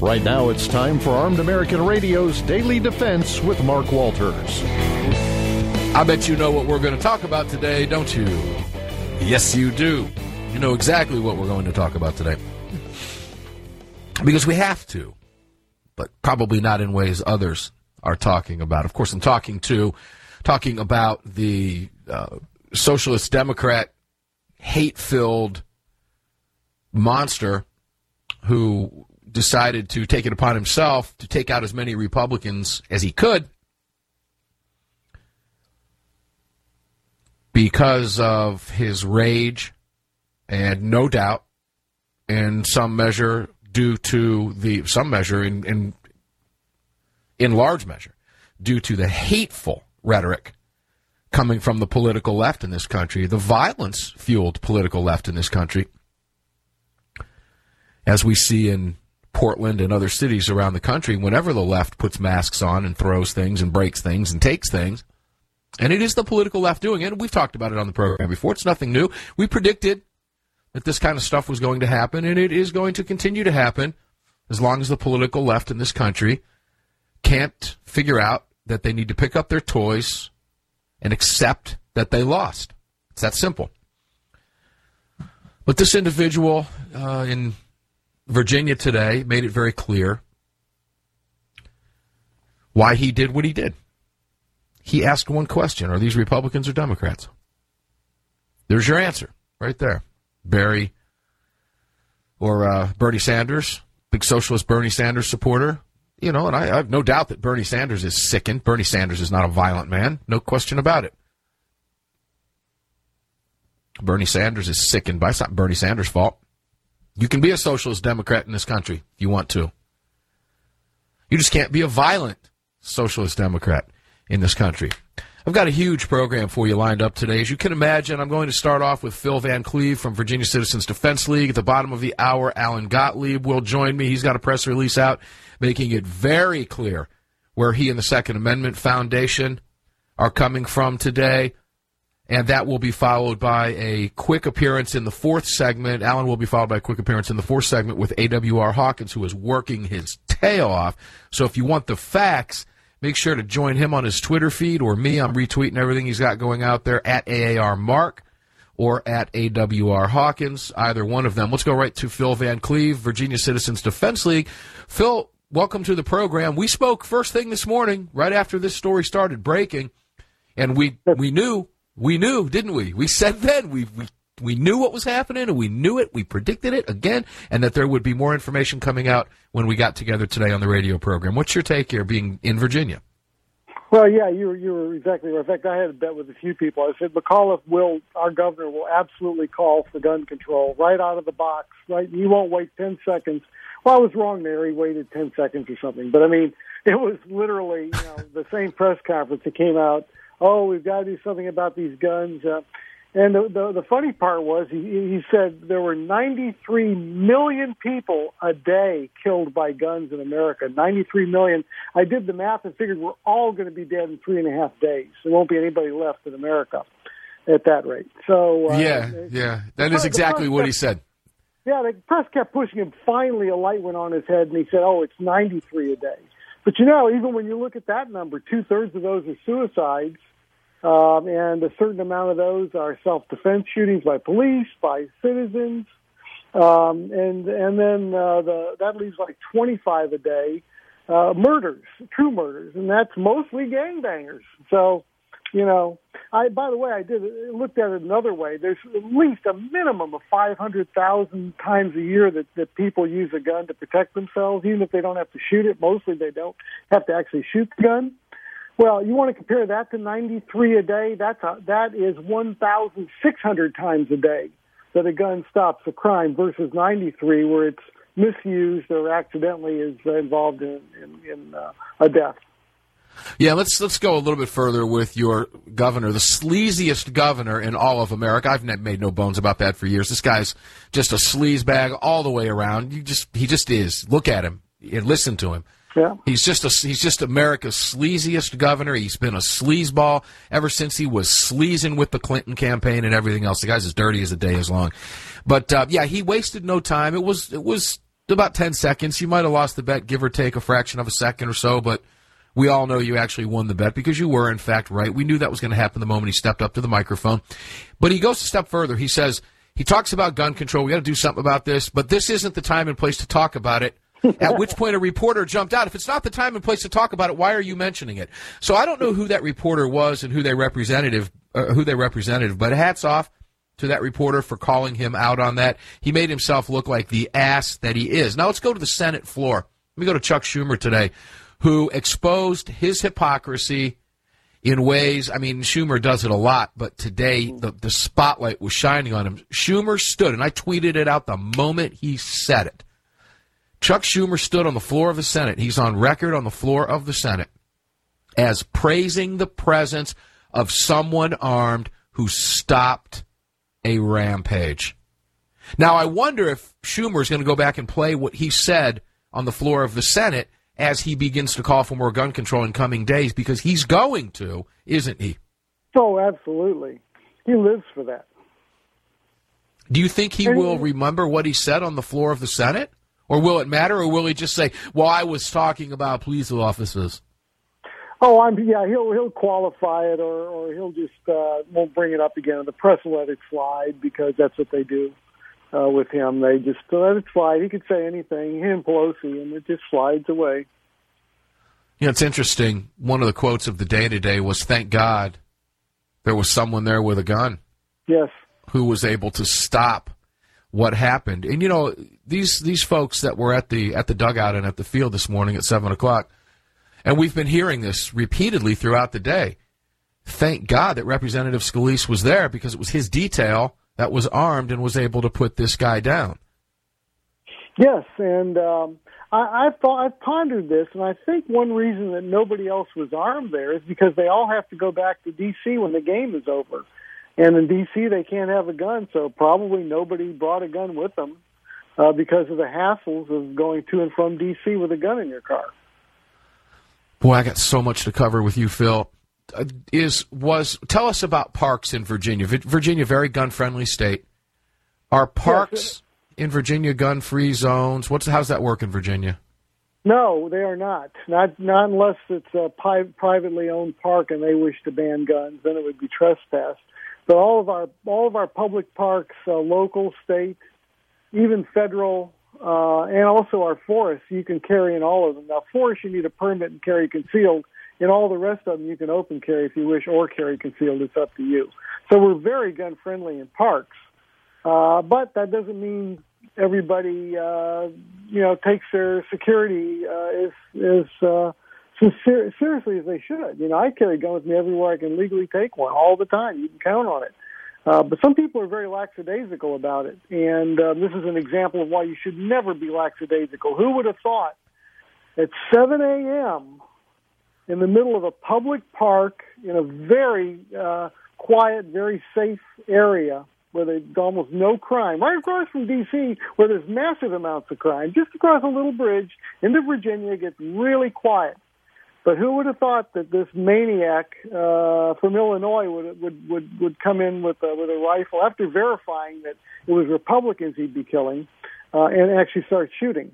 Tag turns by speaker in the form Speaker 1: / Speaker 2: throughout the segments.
Speaker 1: Right now, it's time for Armed American Radio's Daily Defense with Mark Walters.
Speaker 2: I bet you know what we're going to talk about today, don't you? Yes, you do. You know exactly what we're going to talk about today. Because we have to, but probably not in ways others are talking about. Of course, I'm talking about the socialist Democrat hate-filled monster who decided to take it upon himself to take out as many Republicans as he could because of his rage and no doubt in some measure in large measure due to the hateful rhetoric coming from the political left in this country, the violence-fueled political left in this country, as we see in Portland and other cities around the country, whenever the left puts masks on and throws things and breaks things and takes things. And it is the political left doing it. We've talked about it on the program before. It's nothing new. We predicted that this kind of stuff was going to happen, and it is going to continue to happen as long as the political left in this country can't figure out that they need to pick up their toys and accept that they lost. It's that simple. But this individual in Virginia today made it very clear why he did what he did. He asked one question: are these Republicans or Democrats? There's your answer right there. Bernie Sanders, big socialist Bernie Sanders supporter. You know, and I have no doubt that Bernie Sanders is sickened. Bernie Sanders is not a violent man. No question about it. Bernie Sanders is sickened by it. It's not Bernie Sanders' fault. You can be a socialist Democrat in this country if you want to. You just can't be a violent socialist Democrat in this country. I've got a huge program for you lined up today. As you can imagine, I'm going to start off with Phil Van Cleve from Virginia Citizens Defense League. At the bottom of the hour, Alan Gottlieb will join me. He's got a press release out making it very clear where he and the Second Amendment Foundation are coming from today. And that will be followed by a quick appearance in the fourth segment. Alan will be followed by a quick appearance in the fourth segment with A.W.R. Hawkins, who is working his tail off. So if you want the facts, make sure to join him on his Twitter feed or me. I'm retweeting everything he's got going out there at AAR Mark or at AWR Hawkins, either one of them. Let's go right to Phil Van Cleve, Virginia Citizens Defense League. Phil, welcome to the program. We spoke first thing this morning, right after this story started breaking, and we knew, didn't we? We said then we knew what was happening, and we knew it. We predicted it again, and that there would be more information coming out when we got together today on the radio program. What's your take here, being in Virginia?
Speaker 3: Well, yeah, you were exactly right. In fact, I had a bet with a few people. I said McAuliffe our governor will absolutely call for gun control right out of the box. Right, he won't wait 10 seconds. Well, I was wrong there. He waited 10 seconds or something. But I mean, it was literally the same press conference that came out. Oh, we've got to do something about these guns. And the funny part was he said there were 93 million people a day killed by guns in America. 93 million. I did the math and figured we're all going to be dead in 3.5 days. There won't be anybody left in America at that rate. So
Speaker 2: yeah, that is exactly what he said.
Speaker 3: Yeah, the press kept pushing him. Finally, a light went on his head, and he said, "Oh, it's 93 a day." But even when you look at that number, 2/3 of those are suicides. And a certain amount of those are self-defense shootings by police, by citizens, and then that leaves like 25 a day murders, true murders, and that's mostly gangbangers. So, by the way, I looked at it another way. There's at least a minimum of 500,000 times a year that people use a gun to protect themselves, even if they don't have to shoot it. Mostly they don't have to actually shoot the gun. Well, you want to compare that to 93 a day? That is 1,600 times a day that a gun stops a crime versus 93 where it's misused or accidentally is involved in a death.
Speaker 2: Yeah, let's go a little bit further with your governor, the sleaziest governor in all of America. I've made no bones about that for years. This guy's just a sleazebag all the way around. He just is. Look at him and listen to him.
Speaker 3: Yeah.
Speaker 2: He's just America's sleaziest governor. He's been a sleazeball ever since he was sleazing with the Clinton campaign and everything else. The guy's as dirty as the day is long. But he wasted no time. It was about 10 seconds. You might have lost the bet, give or take a fraction of a second or so, but we all know you actually won the bet because you were, in fact, right. We knew that was going to happen the moment he stepped up to the microphone. But he goes a step further. He says, he talks about gun control. We got to do something about this, but this isn't the time and place to talk about it. At which point a reporter jumped out. If it's not the time and place to talk about it, why are you mentioning it? So I don't know who that reporter was and who they represented, but hats off to that reporter for calling him out on that. He made himself look like the ass that he is. Now let's go to the Senate floor. Let me go to Chuck Schumer today, who exposed his hypocrisy in ways, I mean, Schumer does it a lot, but today the spotlight was shining on him. Schumer stood, and I tweeted it out the moment he said it. Chuck Schumer stood on the floor of the Senate. He's on record on the floor of the Senate as praising the presence of someone armed who stopped a rampage. Now, I wonder if Schumer is going to go back and play what he said on the floor of the Senate as he begins to call for more gun control in coming days, because he's going to, isn't he?
Speaker 3: Oh, absolutely. He lives for that.
Speaker 2: Do you think he will remember what he said on the floor of the Senate? Or will it matter, or will he just say, well, I was talking about police officers?
Speaker 3: Oh, he'll qualify it, or he'll just won't bring it up again. The press will let it slide because that's what they do with him. They just let it slide. He could say anything, him, Pelosi, and it just slides away.
Speaker 2: You know, it's interesting. One of the quotes of the day today was, thank God there was someone there with a gun.
Speaker 3: Yes.
Speaker 2: Who was able to stop what happened. And, you know, these folks that were at the dugout and at the field this morning at 7 o'clock, and we've been hearing this repeatedly throughout the day, thank God that Representative Scalise was there, because it was his detail that was armed and was able to put this guy down.
Speaker 3: Yes, and I've pondered this, and I think one reason that nobody else was armed there is because they all have to go back to D.C. when the game is over. And in D.C., they can't have a gun, so probably nobody brought a gun with them because of the hassles of going to and from D.C. with a gun in your car.
Speaker 2: Boy, I got so much to cover with you, Phil. Tell us about parks in Virginia. Virginia, very gun-friendly state. Are parks in Virginia gun-free zones? How's that work in Virginia?
Speaker 3: No, they are not. Not unless it's a privately owned park and they wish to ban guns. Then it would be trespass. But all of our public parks, local, state, even federal, and also our forests, you can carry in all of them. Now, forests you need a permit and carry concealed. In all the rest of them, you can open carry if you wish, or carry concealed. It's up to you. So we're very gun friendly in parks, but that doesn't mean everybody, takes their security as seriously as they should. You know, I carry a gun with me everywhere I can legally take one all the time. You can count on it. But some people are very lackadaisical about it, and this is an example of why you should never be lackadaisical. Who would have thought at 7 a.m. in the middle of a public park in a very quiet, very safe area where there's almost no crime, right across from D.C., where there's massive amounts of crime, just across a little bridge into Virginia, it gets really quiet. But who would have thought that this maniac from Illinois would come in with a rifle after verifying that it was Republicans he'd be killing, and actually start shooting?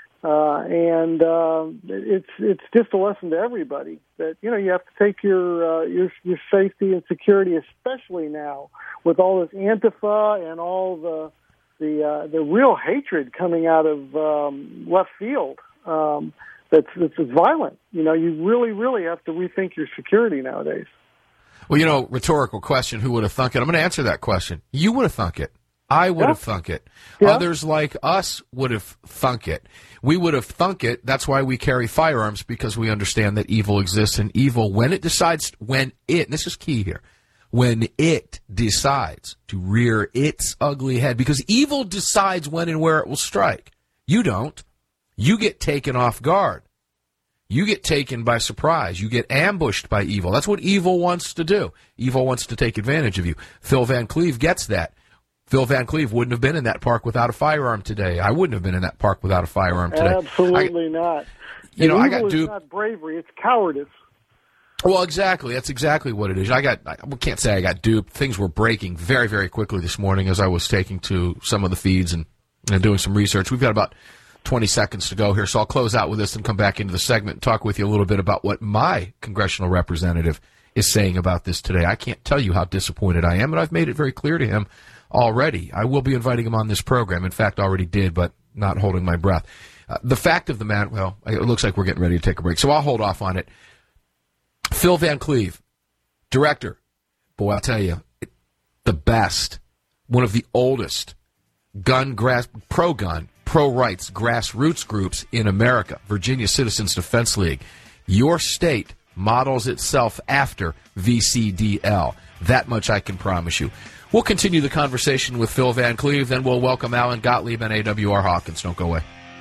Speaker 3: It's just a lesson to everybody that you have to take your safety and security, especially now with all this Antifa and all the real hatred coming out of left field. That's violent. You really have to rethink your security nowadays.
Speaker 2: Well, rhetorical question, who would have thunk it? I'm going to answer that question. You would have thunk it. I would have thunk it. Yeah. Others like us would have thunk it. We would have thunk it. That's why we carry firearms, because we understand that evil exists, and evil, and this is key here, when it decides to rear its ugly head, because evil decides when and where it will strike. You don't. You get taken off guard. You get taken by surprise. You get ambushed by evil. That's what evil wants to do. Evil wants to take advantage of you. Phil Van Cleve gets that. Phil Van Cleve wouldn't have been in that park without a firearm today. I wouldn't have been in that park without a firearm today.
Speaker 3: Absolutely not.
Speaker 2: I got duped.
Speaker 3: It's not bravery, it's cowardice.
Speaker 2: Well, exactly. That's exactly what it is. I can't say I got duped. Things were breaking very, very quickly this morning as I was taking to some of the feeds and doing some research. We've got about 20 seconds to go here, so I'll close out with this and come back into the segment and talk with you a little bit about what my congressional representative is saying about this today. I can't tell you how disappointed I am, and I've made it very clear to him already. I will be inviting him on this program. In fact, already did, but not holding my breath. The fact of the matter, well, it looks like we're getting ready to take a break, so I'll hold off on it. Phil Van Cleve, director. Boy, I'll tell you, the best, one of the oldest pro-gun, pro-rights grassroots groups in America, Virginia Citizens Defense League. Your state models itself after VCDL. That much I can promise you. We'll continue the conversation with Phil Van Cleve, then we'll welcome Alan Gottlieb and AWR Hawkins. Don't go away.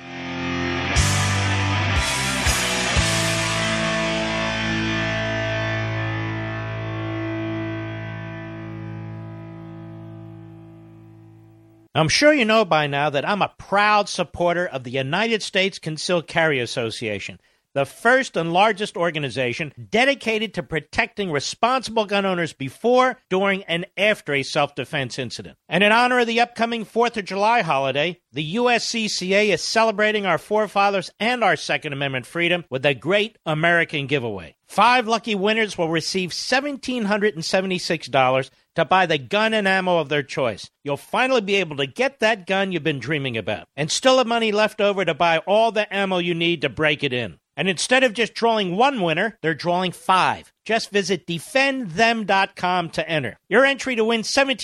Speaker 4: I'm sure you know by now that I'm a proud supporter of the United States Concealed Carry Association, the first and largest organization dedicated to protecting responsible gun owners before, during, and after a self-defense incident. And in honor of the upcoming 4th of July holiday, the USCCA is celebrating our forefathers and our Second Amendment freedom with a great American giveaway. 5 lucky winners will receive $1,776 to buy the gun and ammo of their choice. You'll finally be able to get that gun you've been dreaming about, and still have money left over to buy all the ammo you need to break it in. And instead of just drawing one winner, they're drawing 5. Just visit defendthem.com to enter. Your entry to win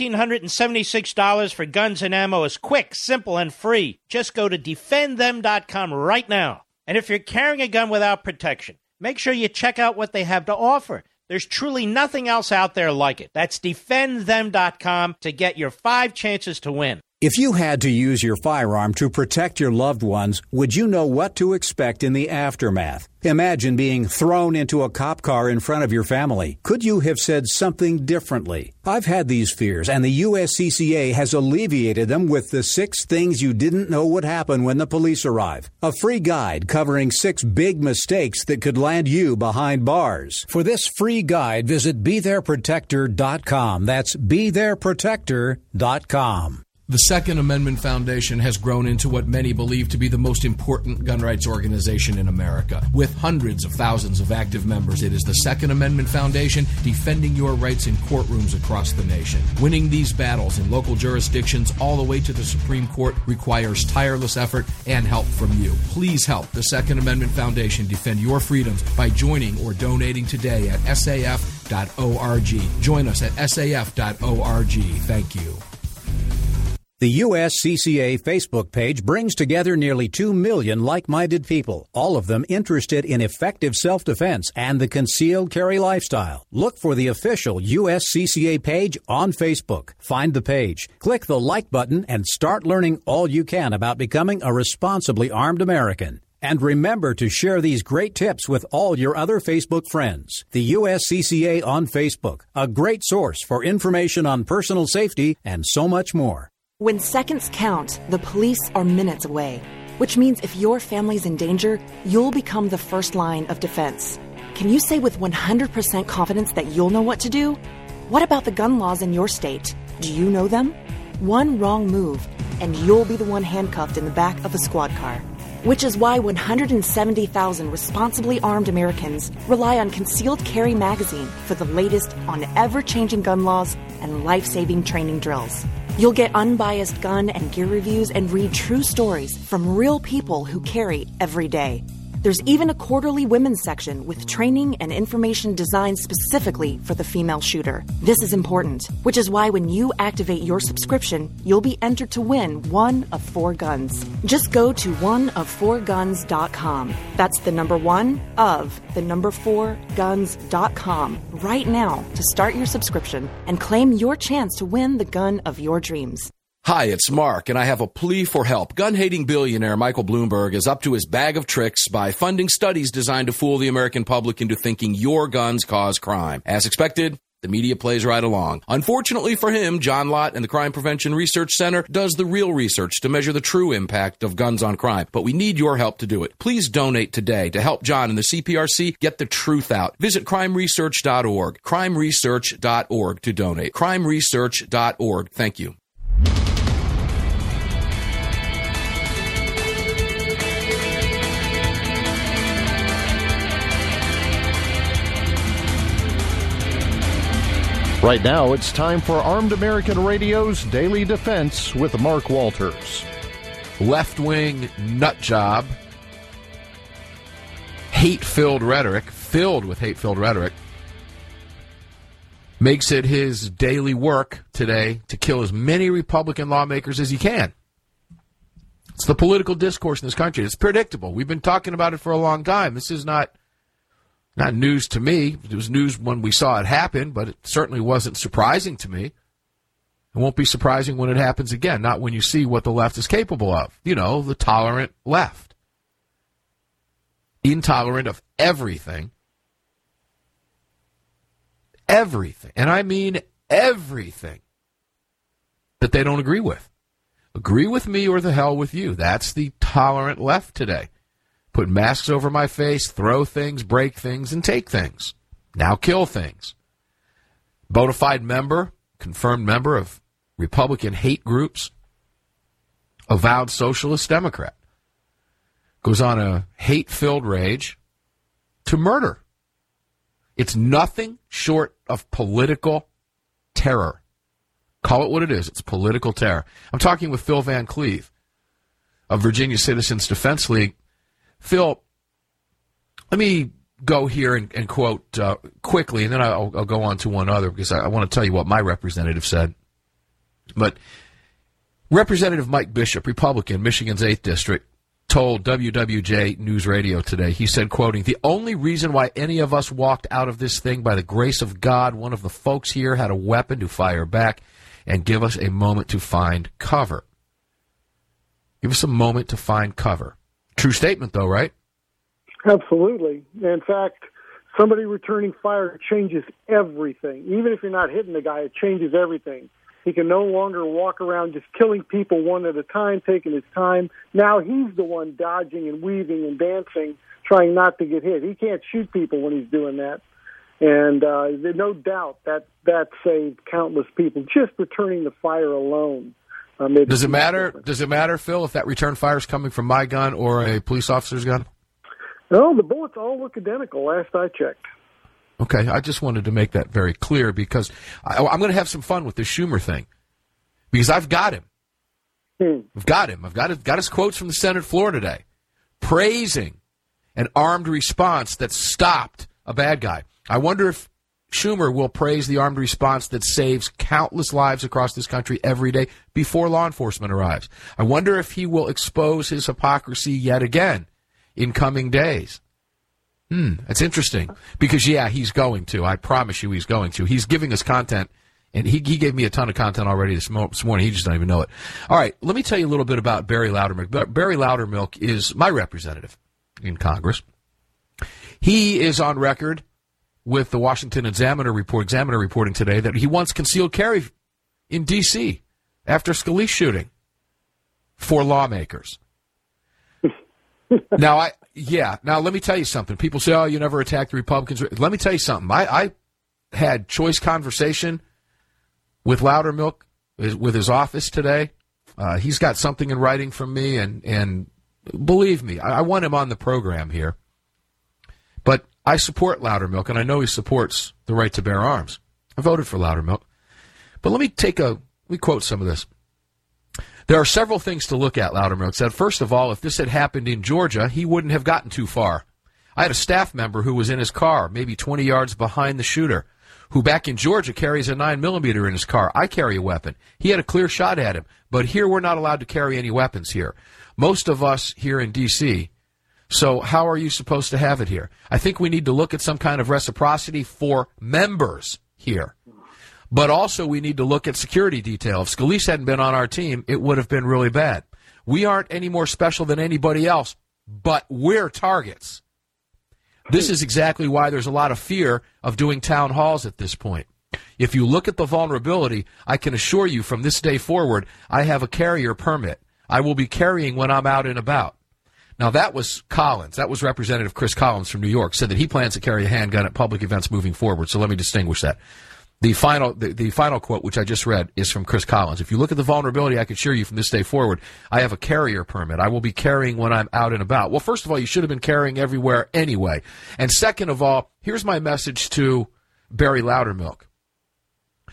Speaker 4: $1,776 for guns and ammo is quick, simple, and free. Just go to defendthem.com right now. And if you're carrying a gun without protection, make sure you check out what they have to offer. There's truly nothing else out there like it. That's defendthem.com to get your 5 chances to win.
Speaker 5: If you had to use your firearm to protect your loved ones, would you know what to expect in the aftermath? Imagine being thrown into a cop car in front of your family. Could you have said something differently? I've had these fears, and the USCCA has alleviated them with the 6 things you didn't know would happen when the police arrive. A free guide covering 6 big mistakes that could land you behind bars. For this free guide, visit BeThereProtector.com. That's BeThereProtector.com.
Speaker 6: The Second Amendment Foundation has grown into what many believe to be the most important gun rights organization in America. With hundreds of thousands of active members, it is the Second Amendment Foundation defending your rights in courtrooms across the nation. Winning these battles in local jurisdictions all the way to the Supreme Court requires tireless effort and help from you. Please help the Second Amendment Foundation defend your freedoms by joining or donating today at saf.org. Join us at saf.org. Thank you.
Speaker 5: The USCCA Facebook page brings together nearly 2 million like-minded people, all of them interested in effective self-defense and the concealed carry lifestyle. Look for the official USCCA page on Facebook. Find the page, click the like button, and start learning all you can about becoming a responsibly armed American. And remember to share these great tips with all your other Facebook friends. The USCCA on Facebook, a great source for information on personal safety and so much more.
Speaker 7: When seconds count, the police are minutes away, which means if your family's in danger, you'll become the first line of defense. Can you say with 100% confidence that you'll know what to do? What about the gun laws in your state? Do you know them? One wrong move, and you'll be the one handcuffed in the back of a squad car. Which is why 170,000 responsibly armed Americans rely on Concealed Carry Magazine for the latest on ever-changing gun laws and life-saving training drills. You'll get unbiased gun and gear reviews and read true stories from real people who carry every day. There's even a quarterly women's section with training and information designed specifically for the female shooter. This is important, which is why when you activate your subscription, you'll be entered to win 1 of 4 guns. Just go to oneof4guns.com. That's the number 1 of the number 4guns.com right now to start your subscription and claim your chance to win the gun of your dreams.
Speaker 2: Hi, it's Mark, and I have a plea for help. Gun-hating billionaire Michael Bloomberg is up to his bag of tricks by funding studies designed to fool the American public into thinking your guns cause crime. As expected, the media plays right along. Unfortunately for him, John Lott and the Crime Prevention Research Center does the real research to measure the true impact of guns on crime. But we need your help to do it. Please donate today to help John and the CPRC get the truth out. Visit crimeresearch.org. crimeresearch.org to donate. crimeresearch.org. Thank you.
Speaker 1: Right now, it's time for Armed American Radio's Daily Defense with Mark Walters.
Speaker 2: Left-wing nut job, hate-filled rhetoric, filled with hate-filled rhetoric, makes it his daily work today to kill as many Republican lawmakers as he can. It's the political discourse in this country. It's predictable. We've been talking about it for a long time. This is not news to me. It was news when we saw it happen, but it certainly wasn't surprising to me. It won't be surprising when it happens again, not when you see what the left is capable of. You know, the tolerant left. Intolerant of everything. Everything. And I mean everything that they don't agree with. Agree with me or the hell with you. That's the tolerant left today. Put masks over my face, throw things, break things, and take things. Now kill things. Bona fide member, confirmed member of Republican hate groups, avowed socialist Democrat. Goes on a hate-filled rage to murder. It's nothing short of political terror. Call it what it is. It's political terror. I'm talking with Phil Van Cleve of Virginia Citizens Defense League. Phil, let me go here and quote quickly, and then I'll go on to one other because I want to tell you what my representative said. But Representative Mike Bishop, Republican, Michigan's 8th District, told WWJ News Radio today, he said, quoting, "The only reason why any of us walked out of this thing by the grace of God, one of the folks here had a weapon to fire back and give us a moment to find cover." Give us a moment to find cover. True statement, though, right?
Speaker 3: Absolutely. In fact, somebody returning fire changes everything. Even if you're not hitting the guy, it changes everything. He can no longer walk around just killing people one at a time, taking his time. Now he's the one dodging and weaving and dancing, trying not to get hit. He can't shoot people when he's doing that. And there's no doubt that saved countless people. Just returning the fire alone.
Speaker 2: Does it matter? Does it matter, Phil, if that return fire is coming from my gun or a police officer's gun?
Speaker 3: No, the bullets all look identical. Last I checked.
Speaker 2: Okay, I just wanted to make that very clear because I'm going to have some fun with this Schumer thing because I've got him. I've got him. I've got his quotes from the Senate floor today, praising an armed response that stopped a bad guy. I wonder if Schumer will praise the armed response that saves countless lives across this country every day before law enforcement arrives. I wonder if he will expose his hypocrisy yet again in coming days. That's interesting because, yeah, he's going to. I promise you he's going to. He's giving us content, and he gave me a ton of content already this morning. He just doesn't even know it. All right, let me tell you a little bit about Barry Loudermilk. Barry Loudermilk is my representative in Congress. He is on record with the Washington Examiner reporting today that he wants concealed carry in D.C. after Scalise shooting for lawmakers. Now, let me tell you something. People say, oh, you never attacked the Republicans. Let me tell you something. I had choice conversation with Loudermilk, with his office today. He's got something in writing from me, and believe me, I want him on the program here. But I support Loudermilk, and I know he supports the right to bear arms. I voted for Loudermilk. But let me quote some of this. There are several things to look at, Loudermilk said. First of all, if this had happened in Georgia, he wouldn't have gotten too far. I had a staff member who was in his car, maybe 20 yards behind the shooter, who back in Georgia carries a 9mm in his car. I carry a weapon. He had a clear shot at him. But here we're not allowed to carry any weapons here. Most of us here in D.C., so how are you supposed to have it here? I think we need to look at some kind of reciprocity for members here. But also we need to look at security detail. If Scalise hadn't been on our team, it would have been really bad. We aren't any more special than anybody else, but we're targets. This is exactly why there's a lot of fear of doing town halls at this point. If you look at the vulnerability, I can assure you from this day forward, I have a carrier permit. I will be carrying when I'm out and about. Now, that was Collins. That was Representative Chris Collins from New York, said that he plans to carry a handgun at public events moving forward. So let me distinguish that. The final quote, which I just read, is from Chris Collins. If you look at the vulnerability, I can assure you from this day forward, I have a carrier permit. I will be carrying when I'm out and about. Well, first of all, you should have been carrying everywhere anyway. And second of all, here's my message to Barry Loudermilk.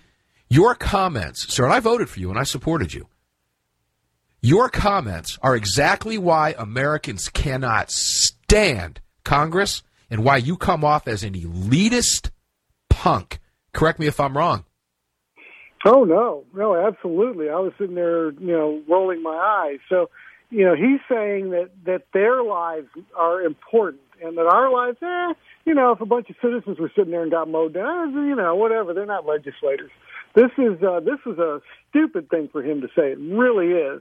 Speaker 2: Your comments, sir, and I voted for you and I supported you. Your comments are exactly why Americans cannot stand Congress and why you come off as an elitist punk. Correct me if I'm wrong.
Speaker 3: Oh, no, absolutely. I was sitting there, rolling my eyes. So, he's saying that their lives are important and that our lives, if a bunch of citizens were sitting there and got mowed down, whatever, they're not legislators. This is a stupid thing for him to say. It really is.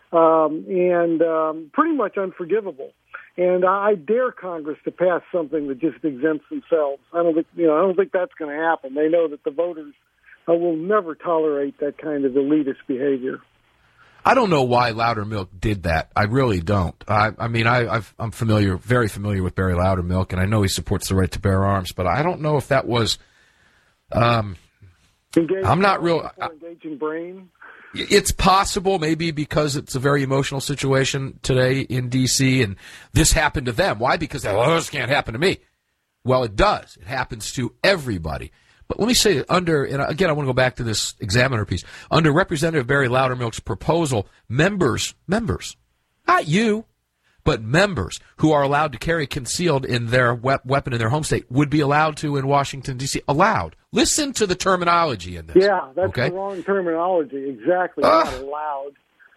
Speaker 3: And pretty much unforgivable. And I dare Congress to pass something that just exempts themselves. I don't think that's going to happen. They know that the voters will never tolerate that kind of elitist behavior.
Speaker 2: I don't know why Loudermilk did that. I really don't. I'm very familiar with Barry Loudermilk, and I know he supports the right to bear arms, but I don't know if that was. I'm not real.
Speaker 3: Engaging brain.
Speaker 2: It's possible, maybe because it's a very emotional situation today in D.C., and this happened to them. Why? Because this can't happen to me. Well, it does. It happens to everybody. But let me say, and again, I want to go back to this Examiner piece. Under Representative Barry Loudermilk's proposal, members, not you, but members who are allowed to carry concealed in their weapon in their home state would be allowed to in Washington, D.C. Allowed. Listen to the terminology in this.
Speaker 3: Yeah, that's the wrong terminology. Exactly. Not allowed.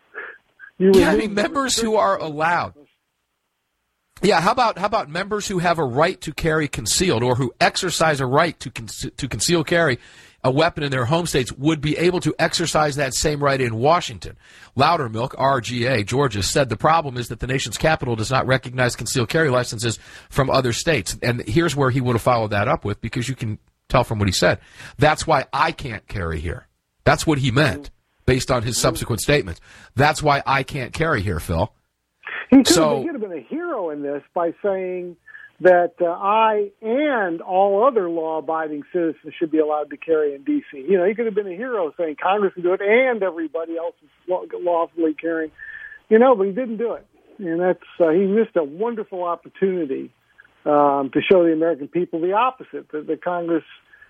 Speaker 2: Members who are allowed. Yeah, how about members who have a right to carry concealed or who exercise a right to conceal carry a weapon in their home states would be able to exercise that same right in Washington. Loudermilk, RGA, Georgia, said the problem is that the nation's capital does not recognize concealed carry licenses from other states. And here's where he would have followed that up with, because you can tell from what he said. That's why I can't carry here. That's what he meant, based on his subsequent statements. That's why I can't carry here, Phil.
Speaker 3: He could have been a hero in this by saying that I and all other law-abiding citizens should be allowed to carry in D.C. He could have been a hero saying Congress can do it and everybody else is lawfully carrying. But he didn't do it. And that's he missed a wonderful opportunity to show the American people the opposite, that Congress,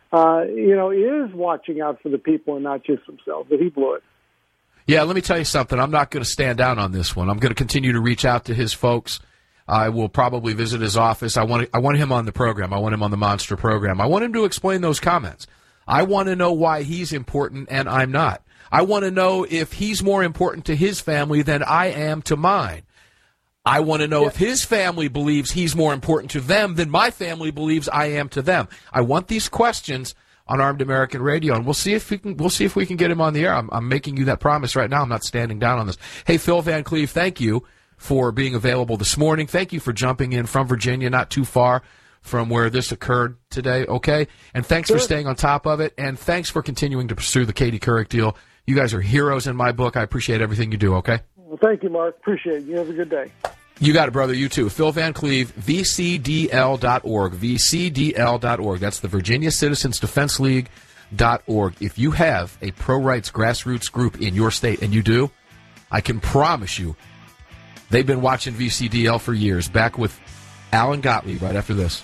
Speaker 3: is watching out for the people and not just themselves, but he blew it.
Speaker 2: Yeah, let me tell you something. I'm not going to stand down on this one. I'm going to continue to reach out to his folks. I will probably visit his office. I want him on the program. I want him on the Monster program. I want him to explain those comments. I want to know why he's important and I'm not. I want to know if he's more important to his family than I am to mine. I want to know if his family believes he's more important to them than my family believes I am to them. I want these questions on Armed American Radio, and we'll see if we can get him on the air. I'm making you that promise right now. I'm not standing down on this. Hey, Phil Van Cleve, thank you for being available this morning. Thank you for jumping in from Virginia, not too far from where this occurred today, okay? And thanks for staying on top of it, and thanks for continuing to pursue the Katie Couric deal. You guys are heroes in my book. I appreciate everything you do, okay?
Speaker 3: Well, thank you, Mark. Appreciate it. You have a good day.
Speaker 2: You got it, brother. You too. Phil Van Cleve, VCDL.org. VCDL.org. That's the Virginia Citizens Defense League.org. If you have a pro-rights grassroots group in your state, and you do, I can promise you they've been watching VCDL for years. Back with Alan Gottlieb right after this.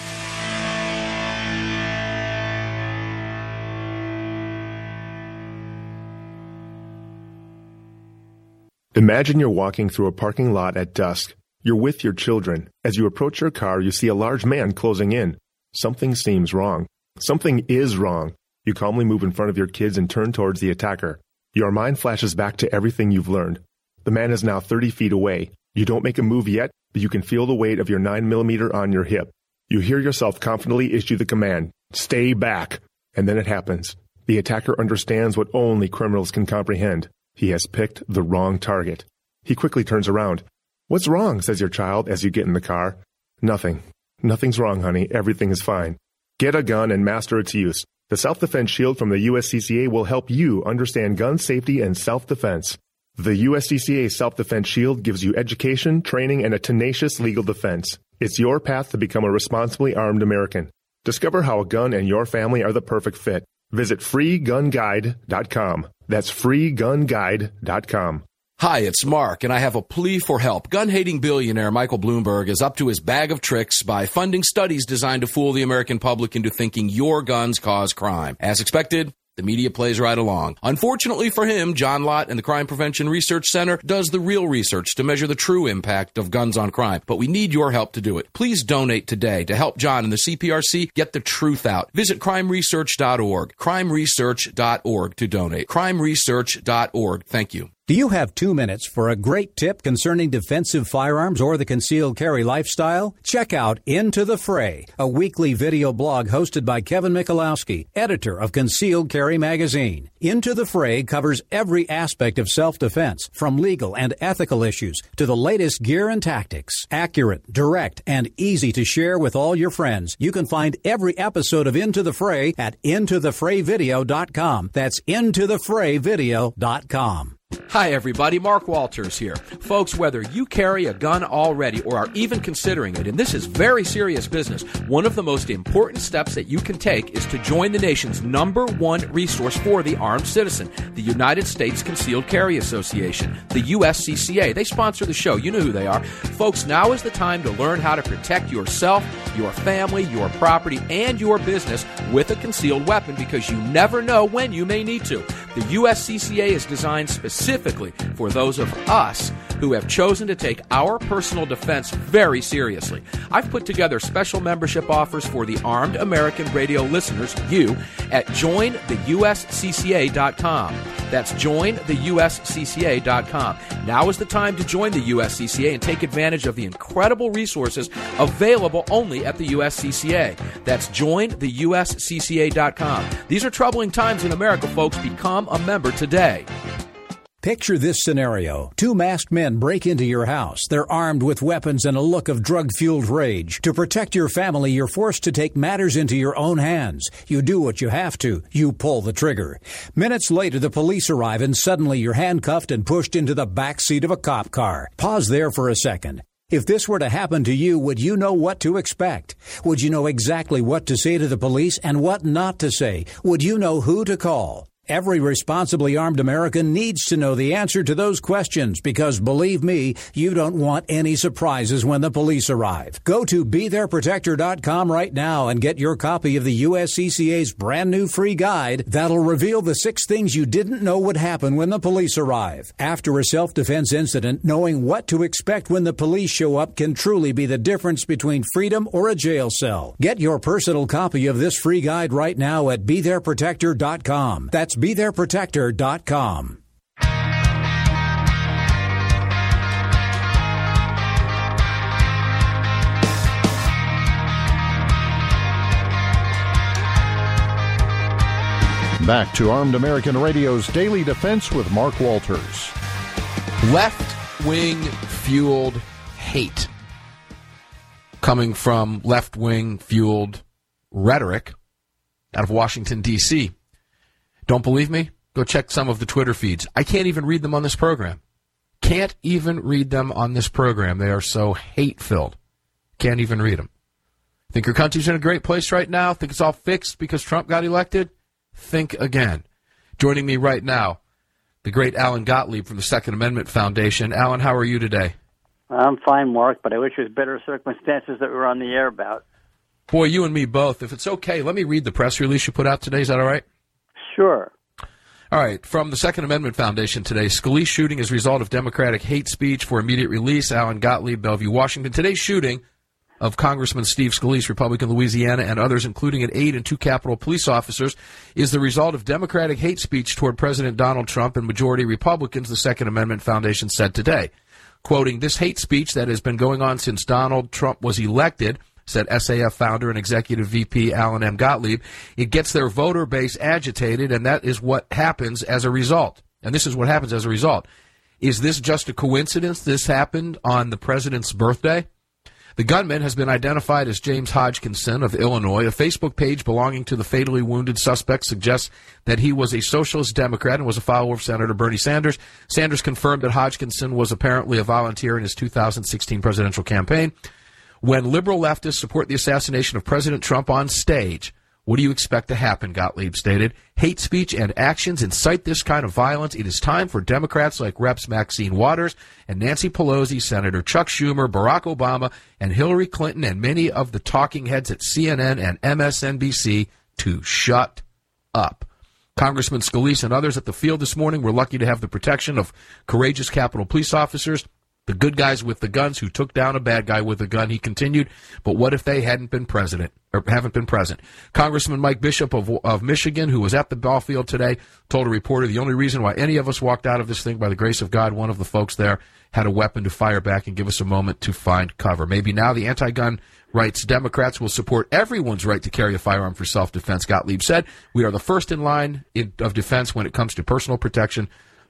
Speaker 8: Imagine you're walking through a parking lot at dusk. You're with your children. As you approach your car, you see a large man closing in. Something seems wrong. Something is wrong. You calmly move in front of your kids and turn towards the attacker. Your mind flashes back to everything you've learned. The man is now 30 feet away. You don't make a move yet, but you can feel the weight of your 9mm on your hip. You hear yourself confidently issue the command, "Stay back." And then it happens. The attacker understands what only criminals can comprehend. He has picked the wrong target. He quickly turns around. "What's wrong?" says your child as you get in the car. "Nothing. Nothing's wrong, honey. Everything is fine." Get a gun and master its use. The Self-Defense Shield from the USCCA will help you understand gun safety and self-defense. The USCCA Self-Defense Shield gives you education, training, and a tenacious legal defense. It's your path to become a responsibly armed American. Discover how a gun and your family are the perfect fit. Visit freegunguide.com. That's freegunguide.com.
Speaker 6: Hi, it's Mark, and I have a plea for help. Gun-hating billionaire Michael Bloomberg is up to his bag of tricks by funding studies designed to fool the American public into thinking your guns cause crime. As expected, The media plays right along. Unfortunately for him, John Lott and the Crime Prevention Research Center does the real research to measure the true impact of guns on crime. But we need your help to do it. Please donate today to help John and the CPRC get the truth out. Visit crimeresearch.org. crimeresearch.org to donate. crimeresearch.org. Thank you.
Speaker 5: Do you have 2 minutes for a great tip concerning defensive firearms or the concealed carry lifestyle? Check out Into the Fray, a weekly video blog hosted by Kevin Michalowski, editor of Concealed Carry magazine. Into the Fray covers every aspect of self-defense, from legal and ethical issues to the latest gear and tactics. Accurate, direct, and easy to share with all your friends. You can find every episode of Into the Fray at intothefrayvideo.com. That's intothefrayvideo.com.
Speaker 6: Hi everybody, Mark Walters here. Folks, whether you carry a gun already or are even considering it, and this is very serious business, one of the most important steps that you can take is to join the nation's #1 resource for the armed citizen, the United States Concealed Carry Association, the USCCA. They sponsor the show. You know who they are. Folks, now is the time to learn how to protect yourself, your family, your property, and your business with a concealed weapon, because you never know when you may need to. The USCCA is designed specifically for those of us who have chosen to take our personal defense very seriously. I've put together special membership offers for the armed American radio listeners, you, at jointheuscca.com. That's jointheuscca.com. Now is the time to join the USCCA and take advantage of the incredible resources available only at the USCCA. That's jointheuscca.com. These are troubling times in America, folks. Become a member today.
Speaker 5: Picture this scenario. 2 masked men break into your house. They're armed with weapons and a look of drug-fueled rage. To protect your family, you're forced to take matters into your own hands. You do what you have to. You pull the trigger. Minutes later, the police arrive, and suddenly you're handcuffed and pushed into the back seat of a cop car. Pause there for a second. If this were to happen to you, would you know what to expect? Would you know exactly what to say to the police and what not to say? Would you know who to call? Every responsibly armed American needs to know the answer to those questions, because, believe me, you don't want any surprises when the police arrive. Go to BeThereProtector.com right now and get your copy of the USCCA's brand new free guide that'll reveal the 6 things you didn't know would happen when the police arrive. After a self-defense incident, knowing what to expect when the police show up can truly be the difference between freedom or a jail cell. Get your personal copy of this free guide right now at BeThereProtector.com. That's BeThereProtector.com.
Speaker 1: Back to Armed American Radio's Daily Defense with Mark Walters.
Speaker 2: Left-wing fueled hate coming from left-wing fueled rhetoric out of Washington, D.C. Don't believe me? Go check some of the Twitter feeds. I can't even read them on this program. Can't even read them on this program. They are so hate-filled. Can't even read them. Think your country's in a great place right now? Think it's all fixed because Trump got elected? Think again. Joining me right now, the great Alan Gottlieb from the Second Amendment Foundation. Alan, how are you today?
Speaker 9: I'm fine, Mark, but I wish it was better circumstances that we were on the air about.
Speaker 2: Boy, you and me both. If it's okay, let me read the press release you put out today. Is that all right?
Speaker 9: Sure.
Speaker 2: All right. From the Second Amendment Foundation today, Scalise shooting as a result of Democratic hate speech for immediate release. Alan Gottlieb, Bellevue, Washington. Today's shooting of Congressman Steve Scalise, Republican Louisiana, and others, including an aide and 2 Capitol Police officers, is the result of Democratic hate speech toward President Donald Trump and majority Republicans, the Second Amendment Foundation said today. Quoting, "This hate speech that has been going on since Donald Trump was elected," said SAF founder and executive VP Alan M. Gottlieb, "it gets their voter base agitated, and that is what happens as a result." And this is what happens as a result. Is this just a coincidence this happened on the president's birthday? The gunman has been identified as James Hodgkinson of Illinois. A Facebook page belonging to the fatally wounded suspect suggests that he was a socialist Democrat and was a follower of Senator Bernie Sanders. Sanders confirmed that Hodgkinson was apparently a volunteer in his 2016 presidential campaign. When liberal leftists support the assassination of President Trump on stage, what do you expect to happen, Gottlieb stated. Hate speech and actions incite this kind of violence. It is time for Democrats like Reps Maxine Waters and Nancy Pelosi, Senator Chuck Schumer, Barack Obama, and Hillary Clinton, and many of the talking heads at CNN and MSNBC to shut up. Congressman Scalise and others at the field this morning were lucky to have the protection of courageous Capitol Police officers, the good guys with the guns who took down a bad guy with a gun. He continued, but what if they haven't been present? Congressman Mike Bishop of Michigan, who was at the ball field today, told a reporter the only reason why any of us walked out of this thing, by the grace of God, one of the folks there had a weapon to fire back and give us a moment to find cover. Maybe now the anti-gun rights Democrats will support everyone's right to carry a firearm for self-defense. Gottlieb said, we are the first in line of defense when it comes to personal protection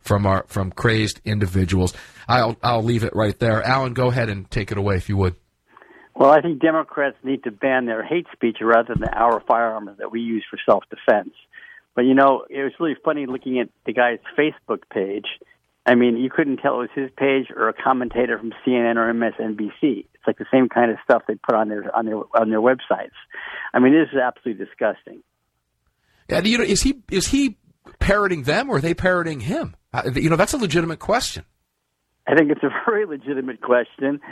Speaker 2: from crazed individuals. I'll leave it right there. Alan, go ahead and take it away if you would.
Speaker 9: Well, I think Democrats need to ban their hate speech rather than our firearms that we use for self-defense. But, it was really funny looking at the guy's Facebook page. I mean, you couldn't tell it was his page or a commentator from CNN or MSNBC. It's like the same kind of stuff they put on their websites. I mean, this is absolutely disgusting.
Speaker 2: Yeah, is he parroting them or are they parroting him? That's a legitimate question.
Speaker 9: I think it's a very legitimate question.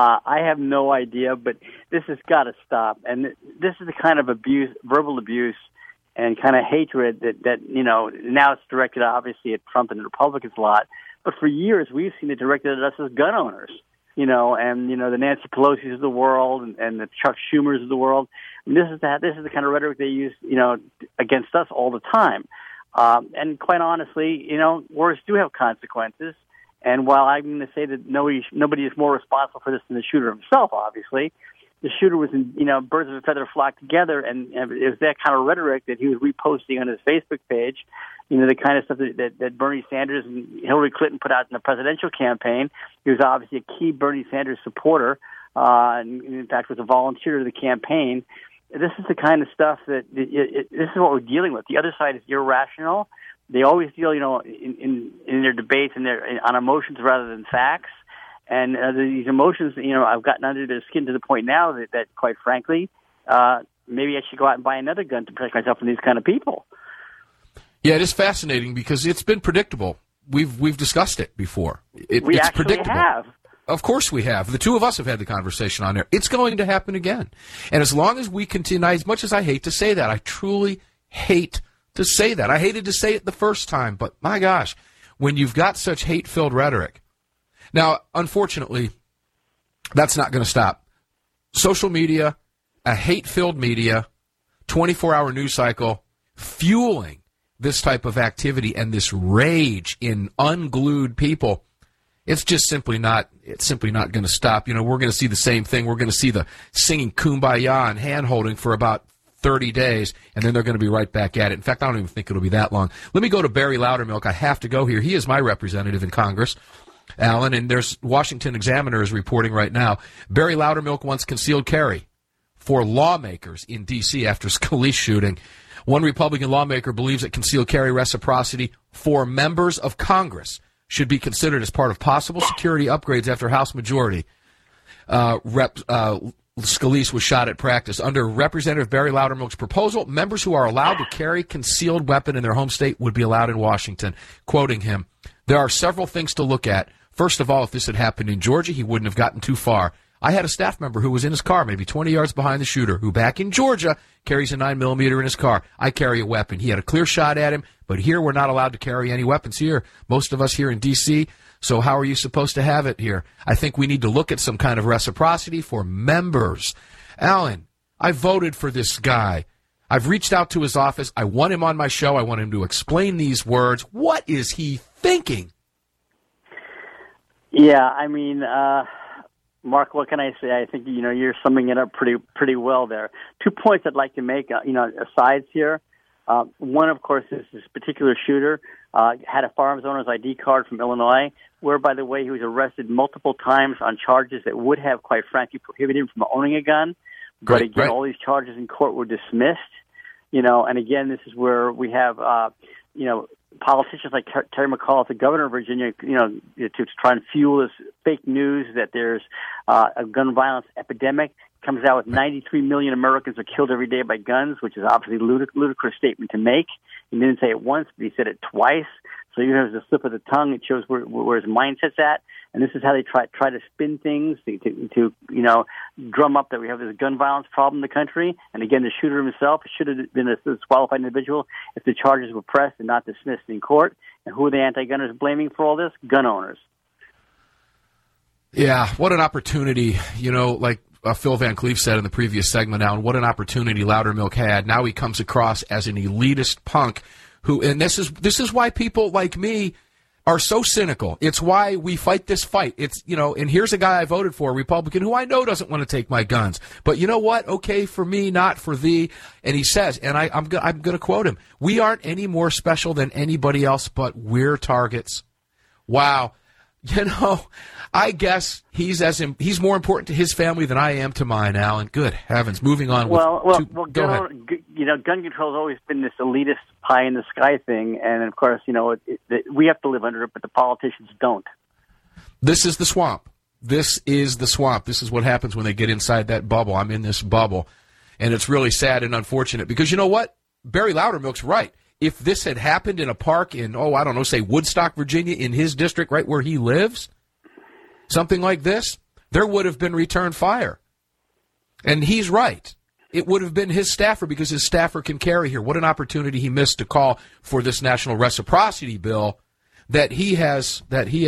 Speaker 9: I have no idea, but this has got to stop. And this is the kind of abuse, verbal abuse, and kind of hatred that now it's directed obviously at Trump and the Republicans a lot. But for years we've seen it directed at us as gun owners, and the Nancy Pelosi's of the world and the Chuck Schumer's of the world. I mean, this is the kind of rhetoric they use, against us all the time. And quite honestly, words do have consequences. And while I'm going to say that nobody is more responsible for this than the shooter himself, obviously, the shooter was in, birds of a feather flock together, and it was that kind of rhetoric that he was reposting on his Facebook page, the kind of stuff that Bernie Sanders and Hillary Clinton put out in the presidential campaign. He was obviously a key Bernie Sanders supporter, and in fact was a volunteer to the campaign. This is the kind of stuff that this is what we're dealing with. The other side is irrational. They always deal, in their debates and on emotions rather than facts. And these emotions, I've gotten under their skin to the point now that quite frankly, maybe I should go out and buy another gun to protect myself from these kind of people.
Speaker 2: Yeah, it is fascinating because it's been predictable. We've discussed it before. It's predictable.
Speaker 9: Have.
Speaker 2: Of course we have. The two of us have had the conversation on there. It's going to happen again. And as long as we continue, as much as I hate to say that, I truly hate to say that. I hated to say it the first time, but my gosh, when you've got such hate-filled rhetoric. Now, unfortunately, that's not going to stop. Social media, a hate-filled media, 24-hour news cycle, fueling this type of activity and this rage in unglued people. It's just simply not going to stop. We're going to see the same thing. We're going to see the singing Kumbaya and hand-holding for about 30 days, and then they're going to be right back at it. In fact, I don't even think it'll be that long. Let me go to Barry Loudermilk. I have to go here. He is my representative in Congress, Alan, and there's Washington Examiner is reporting right now. Barry Loudermilk wants concealed carry for lawmakers in D.C. after Scalise shooting. One Republican lawmaker believes that concealed carry reciprocity for members of Congress should be considered as part of possible security upgrades after House majority. Scalise was shot at practice. Under Representative Barry Loudermilk's proposal, members who are allowed to carry concealed weapon in their home state would be allowed in Washington. Quoting him, there are several things to look at. First of all, if this had happened in Georgia, he wouldn't have gotten too far. I had a staff member who was in his car, maybe 20 yards behind the shooter, who back in Georgia carries a 9mm in his car. I carry a weapon. He had a clear shot at him, but here we're not allowed to carry any weapons here. Most of us here in D.C., so how are you supposed to have it here? I think we need to look at some kind of reciprocity for members. Alan, I voted for this guy. I've reached out to his office. I want him on my show. I want him to explain these words. What is he thinking?
Speaker 9: Yeah, I mean, Mark, what can I say? I think, you're summing it up pretty well there. 2 points I'd like to make, asides here. One, of course, is this particular shooter had a firearms owner's ID card from Illinois, where, by the way, he was arrested multiple times on charges that would have, quite frankly, prohibited him from owning a gun. But again, all these charges in court were dismissed. And again, this is where we have, politicians like Terry McAuliffe, the governor of Virginia, to try and fuel this fake news that there's a gun violence epidemic. Comes out with 93 million Americans are killed every day by guns, which is obviously a ludicrous statement to make. He didn't say it once, but he said it twice. So even if it's a slip of the tongue, it shows where his mindset's at. And this is how they try to spin things to drum up that we have this gun violence problem in the country. And again, the shooter himself should have been a disqualified individual if the charges were pressed and not dismissed in court. And who are the anti-gunners blaming for all this? Gun owners.
Speaker 2: Yeah, what an opportunity, like Phil Van Cleef said in the previous segment now, and what an opportunity Loudermilk had. Now he comes across as an elitist punk and this is why people like me are so cynical. It's why we fight this fight. It's, and here's a guy I voted for, a Republican, who I know doesn't want to take my guns. But you know what? Okay for me, not for thee. And he says, and I'm going to quote him, "We aren't any more special than anybody else, but we're targets." Wow. I guess he's more important to his family than I am to mine, Alan. Good heavens. Moving on.
Speaker 9: Well,
Speaker 2: go ahead.
Speaker 9: Gun control has always been this elitist pie in the sky thing, and of course, we have to live under it, but the politicians don't.
Speaker 2: This is the swamp. This is the swamp. This is what happens when they get inside that bubble. I'm in this bubble, and it's really sad and unfortunate because you know what? Barry Loudermilk's right. If this had happened in a park in, say Woodstock, Virginia, in his district, right where he lives, something like this, there would have been return fire. And he's right. It would have been his staffer because his staffer can carry here. What an opportunity he missed to call for this national reciprocity bill that he has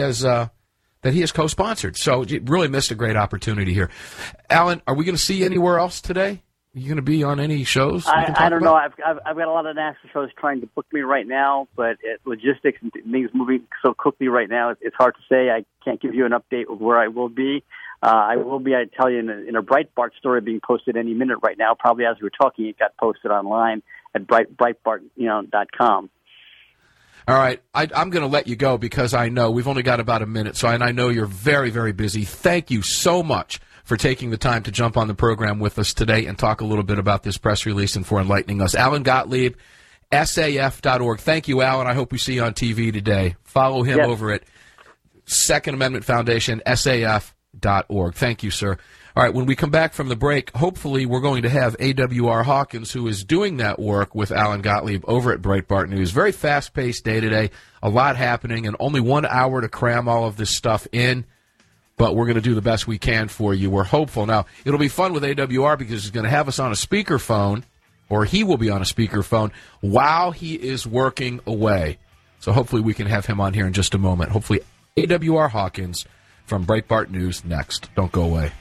Speaker 2: co-sponsored. So he really missed a great opportunity here. Alan, are we going to see you anywhere else today? Are you going to be on any shows?
Speaker 9: I don't know. I've got a lot of national shows trying to book me right now, but logistics and things moving so quickly right now, it's hard to say. I can't give you an update of where I will be. I will be, I tell you, in a Breitbart story being posted any minute right now. Probably as we were talking, it got posted online at Breitbart.com.
Speaker 2: All right. I'm going to let you go because I know we've only got about a minute, and I know you're very, very busy. Thank you so much for taking the time to jump on the program with us today and talk a little bit about this press release and for enlightening us. Alan Gottlieb, SAF.org. Thank you, Alan. I hope we see you on TV today. Follow him over at Second Amendment Foundation, SAF.org. Thank you, sir. All right, when we come back from the break, hopefully we're going to have A.W.R. Hawkins, who is doing that work with Alan Gottlieb over at Breitbart News. Very fast-paced day today, a lot happening, and only 1 hour to cram all of this stuff in. But we're going to do the best we can for you. We're hopeful. Now, it'll be fun with AWR because he's going to have us on a speakerphone, or he will be on a speakerphone, while he is working away. So hopefully we can have him on here in just a moment. Hopefully AWR Hawkins from Breitbart News next. Don't go away.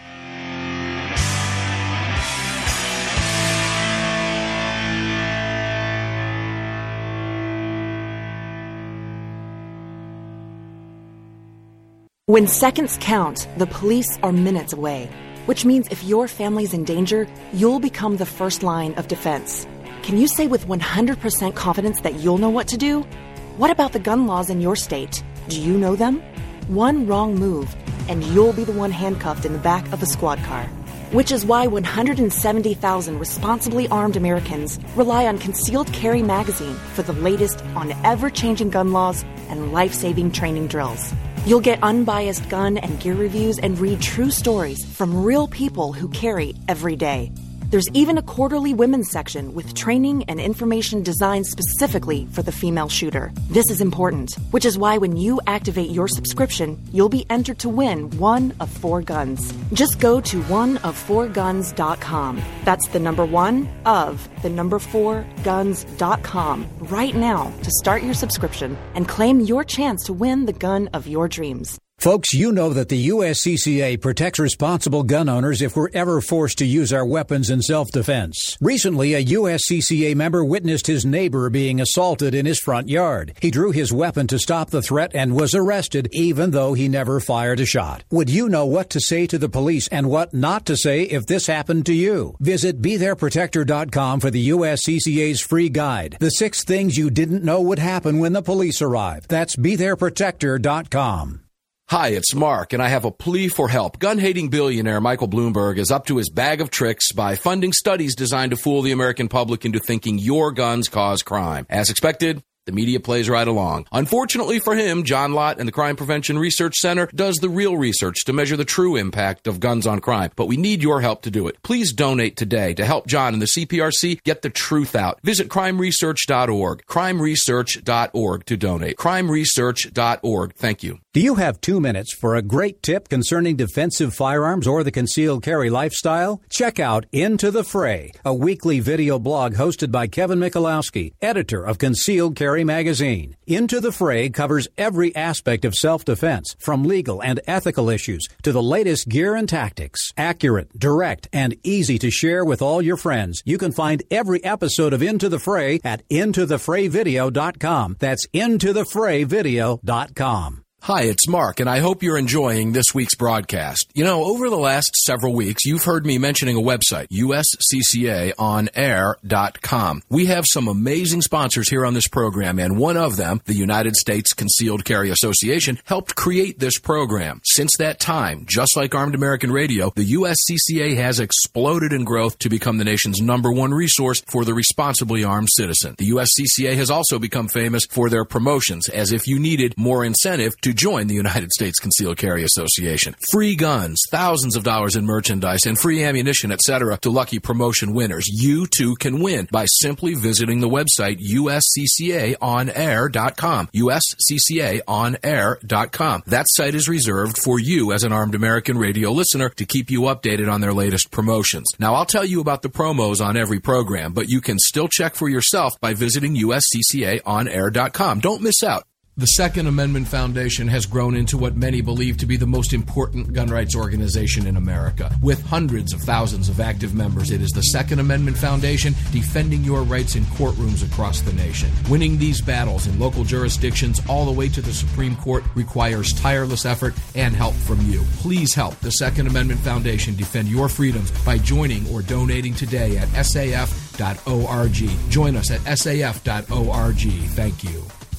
Speaker 7: When seconds count, the police are minutes away, which means if your family's in danger, you'll become the first line of defense. Can you say with 100% confidence that you'll know what to do? What about the gun laws in your state? Do you know them? One wrong move, and you'll be the one handcuffed in the back of a squad car. Which is why 170,000 responsibly armed Americans rely on Concealed Carry Magazine for the latest on ever-changing gun laws and life-saving training drills. You'll get unbiased gun and gear reviews and read true stories from real people who carry every day. There's even a quarterly women's section with training and information designed specifically for the female shooter. This is important, which is why when you activate your subscription, you'll be entered to win 1 of 4 guns. Just go to oneof4guns.com. That's the number 1 of the number 4 guns.com right now to start your subscription and claim your chance to win the gun of your dreams.
Speaker 5: Folks, you know that the USCCA protects responsible gun owners if we're ever forced to use our weapons in self-defense. Recently, a USCCA member witnessed his neighbor being assaulted in his front yard. He drew his weapon to stop the threat and was arrested, even though he never fired a shot. Would you know what to say to the police and what not to say if this happened to you? Visit BeThereProtector.com for the USCCA's free guide. The 6 things you didn't know would happen when the police arrive. That's BeThereProtector.com.
Speaker 6: Hi, it's Mark, and I have a plea for help. Gun-hating billionaire Michael Bloomberg is up to his bag of tricks by funding studies designed to fool the American public into thinking your guns cause crime. As expected, The media plays right along. Unfortunately for him, John Lott and the Crime Prevention Research Center does the real research to measure the true impact of guns on crime. But we need your help to do it. Please donate today to help John and the CPRC get the truth out. Visit crimeresearch.org. crimeresearch.org to donate. crimeresearch.org. Thank you.
Speaker 5: Do you have 2 minutes for a great tip concerning defensive firearms or the concealed carry lifestyle? Check out Into the Fray, a weekly video blog hosted by Kevin Michalowski, editor of Concealed Carry magazine. Into the Fray covers every aspect of self-defense, from legal and ethical issues to the latest gear and tactics. Accurate, direct, and easy to share with all your friends. You can find every episode of Into the Fray at intothefrayvideo.com. That's intothefrayvideo.com.
Speaker 6: Hi, it's Mark, and I hope you're enjoying this week's broadcast. You know, over the last several weeks, you've heard me mentioning a website, usccaonair.com. We have some amazing sponsors here on this program, and one of them, the United States Concealed Carry Association, helped create this program. Since that time, just like Armed American Radio, the USCCA has exploded in growth to become the nation's #1 resource for the responsibly armed citizen. The USCCA has also become famous for their promotions, as if you needed more incentive to join the United States Concealed Carry Association. Free guns, thousands of dollars in merchandise, and free ammunition, etc. to lucky promotion winners. You too can win by simply visiting the website usccaonair.com. usccaonair.com. That site is reserved for you as an Armed American Radio listener to keep you updated on their latest promotions. Now, I'll tell you about the promos on every program, but you can still check for yourself by visiting usccaonair.com. Don't miss out. The Second Amendment Foundation has grown into what many believe to be the most important gun rights organization in America. With hundreds of thousands of active members, it is the Second Amendment Foundation defending your rights in courtrooms across the nation. Winning these battles in local jurisdictions all the way to the Supreme Court requires tireless effort and help from you. Please help the Second Amendment Foundation defend your freedoms by joining or donating today at saf.org. Join us at saf.org. Thank you.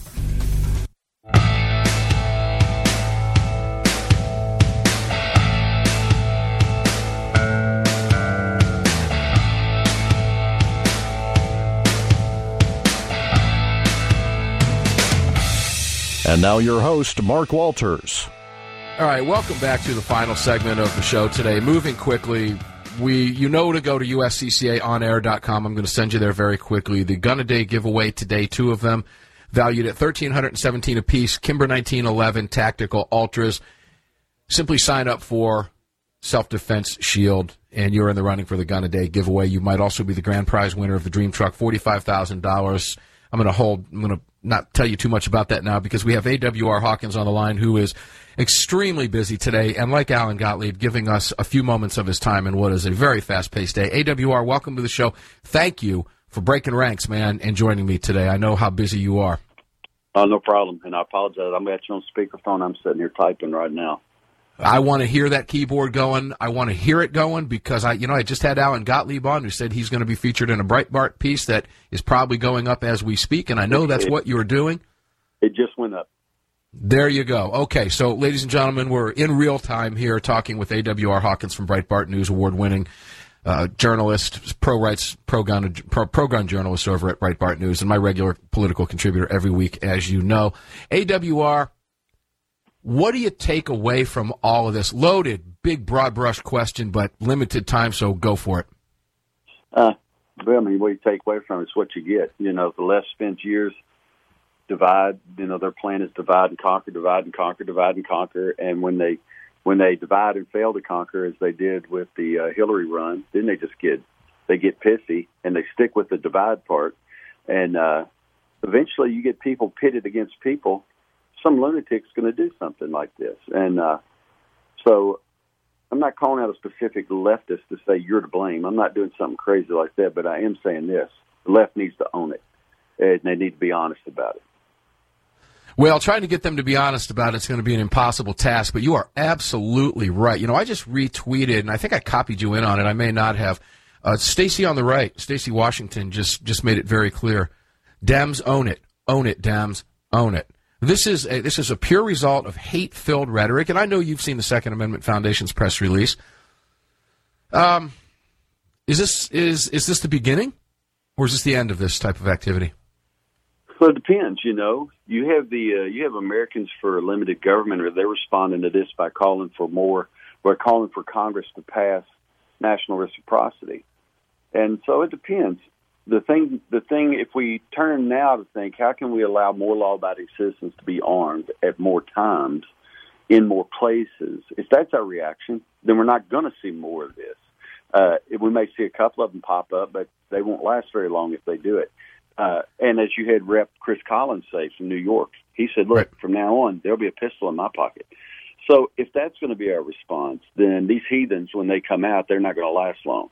Speaker 1: And now your host, Mark Walters.
Speaker 2: All right, welcome back to the final segment of the show today. Moving quickly, you know to go to usccaonair.com. I'm going to send you there very quickly. The Gun-A-Day giveaway today, 2 of them, valued at $1,317 apiece, Kimber 1911 Tactical Ultras. Simply sign up for Self-Defense Shield, and you're in the running for the Gun-A-Day giveaway. You might also be the grand prize winner of the Dream Truck, $45,000. I'm going to not tell you too much about that now because we have AWR Hawkins on the line, who is extremely busy today, and like Alan Gottlieb, giving us a few moments of his time in what is a very fast-paced day. AWR, welcome to the show. Thank you for breaking ranks, man, and joining me today. I know how busy you are.
Speaker 10: No problem, and I apologize. I'm got you on speakerphone. I'm sitting here typing right now.
Speaker 2: I want to hear that keyboard going. I want to hear it going because I just had Alan Gottlieb on, who said he's going to be featured in a Breitbart piece that is probably going up as we speak, and I know that's what you're doing.
Speaker 10: It just went up.
Speaker 2: There you go. Okay, so ladies and gentlemen, we're in real time here talking with AWR Hawkins from Breitbart News, award-winning journalist, pro-gun journalist over at Breitbart News, and my regular political contributor every week, as you know. AWR, what do you take away from all of this? Loaded, big, broad-brush question, but limited time, so go for it.
Speaker 10: Well, I mean, what you take away from it is what you get. You know, the left spends years divide. You know, their plan is divide and conquer, divide and conquer, divide and conquer. And when they divide and fail to conquer, as they did with the Hillary run, then they get pissy and they stick with the divide part. And eventually, you get people pitted against people. Some lunatic's going to do something like this. And so I'm not calling out a specific leftist to say you're to blame. I'm not doing something crazy like that, but I am saying this. The left needs to own it, and they need to be honest about it.
Speaker 2: Well, trying to get them to be honest about it's going to be an impossible task, but you are absolutely right. You know, I just retweeted, and I think I copied you in on it. I may not have. Stacey on the right, Stacey Washington, just made it very clear. Dems own it. Own it, Dems. Own it. This is a pure result of hate-filled rhetoric, and I know you've seen the Second Amendment Foundation's press release. Is this the beginning, or is this the end of this type of activity?
Speaker 10: Well, it depends. You have Americans for Limited Government, or they're responding to this by calling for Congress to pass national reciprocity, and so it depends. The thing, if we turn now to think, how can we allow more law-abiding citizens to be armed at more times, in more places? If that's our reaction, then we're not going to see more of this. We may see a couple of them pop up, but they won't last very long if they do it. And as you had Rep. Chris Collins say from New York, he said, look, from now on, there'll be a pistol in my pocket. So if that's going to be our response, then these heathens, when they come out, they're not going to last long.